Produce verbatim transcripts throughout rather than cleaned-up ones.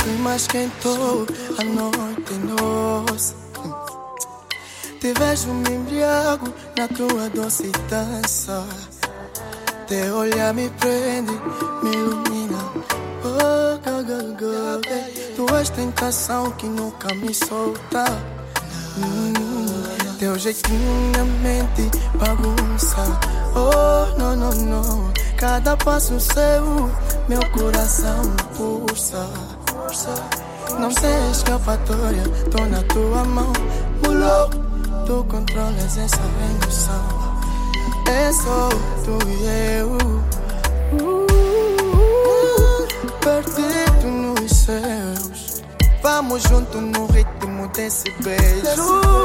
clima esquentou, a noite é nossa. Te vejo, me embriago na tua doce dança. Teu olhar me prende, me ilumina. Oh, go, go, go, hey. Tu és tentação que nunca me solta. hum, Teu jeitinho na mente bagunça. Oh, não, não, não. Cada passo seu, meu coração pulsa. Não tem escapatória, tô na tua mão. Mulou, tu controlas essa emoção. É só tu e eu, uh, perdido nos céus. Vamos junto no ritmo desse beijo.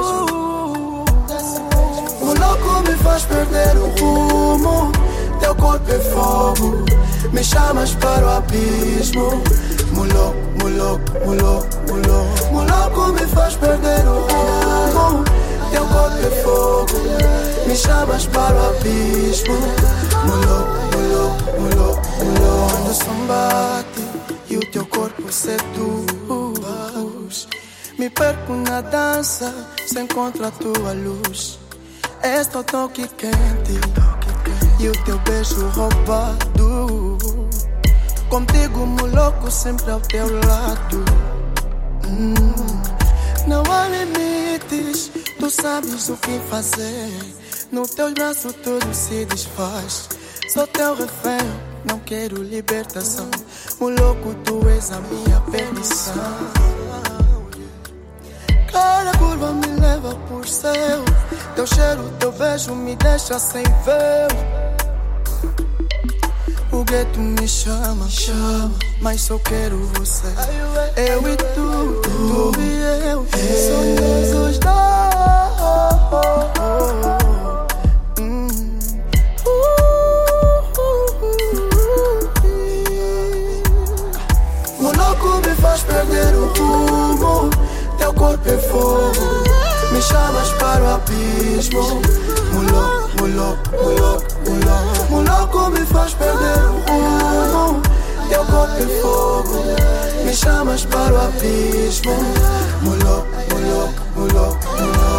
O louco me faz perder o rumo. Teu corpo é fogo, me chamas para o abismo. Mulou, mulou, mulou, mulou. O louco me faz perder o rumo. Teu corpo é fogo, me chamas para o abismo. Mulou, mulou, mulou, mulou. Quando o som bate e o teu corpo seduz, me perco na dança, se encontro a tua luz. És teu toque quente e o teu beijo roubado. Contigo, louco, sempre ao teu lado. hum, Não há limites, tu sabes o que fazer. No teu braço tudo se desfaz. Sou teu refém, não quero libertação. O louco, tu és a minha perdição. Cada curva me leva por céu. Teu cheiro, teu beijo me deixa sem véu. O gueto me chama, chama, mas só quero você. Eu e tu, tu e eu, somos os dois. O louco me faz perder o rumo. Teu corpo é fogo, me chamas para o abismo. Mulou, mulou, mulou, mulou. O louco me faz perder o rumo. Teu corpo é fogo, me chamas para o abismo. Mulou, mulou, mulou, mulou.